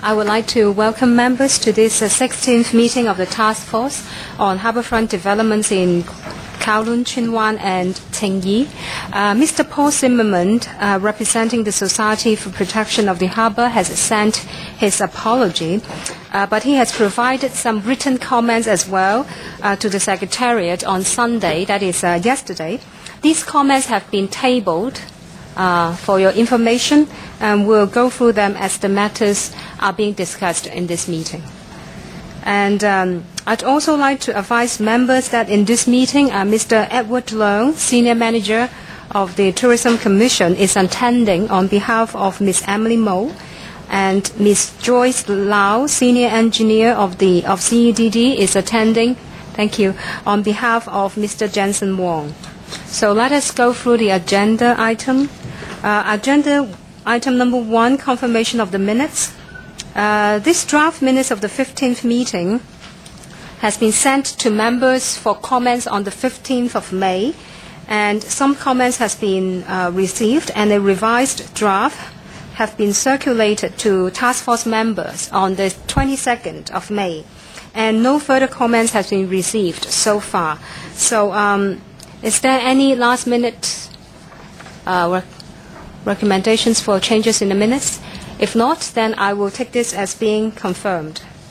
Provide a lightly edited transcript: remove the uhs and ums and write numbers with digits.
I would like to welcome members to this 16th meeting of the Task Force on Harbourfront Developments in Kowloon, Tsuen Wan and Tsing Yi. Mr. Paul Zimmerman, representing the Society for Protection of the Harbour, has sent his apology, but he has provided some written comments as well to the Secretariat on Sunday, that is yesterday. These comments have been tabled for your information, and we'll go through them as the matters are being discussed in this meeting. And I'd also like to advise members that in this meeting, Mr. Edward Leung, Senior Manager of the Tourism Commission, is attending on behalf of Ms. Emily Mo, and Ms. Joyce Lau, Senior Engineer of CEDD, is attending, thank you, on behalf of Mr. Jensen Wong. So let us go through the agenda item. Agenda item number 1, confirmation of the minutes. This draft minutes of the 15th meeting has been sent to members for comments on the 15th of May, and some comments has been received, and a revised draft have been circulated to task force members on the 22nd of May, and no further comments has been received so far. So is there any last minute recommendations for changes in the minutes? If not, then I will take this as being confirmed.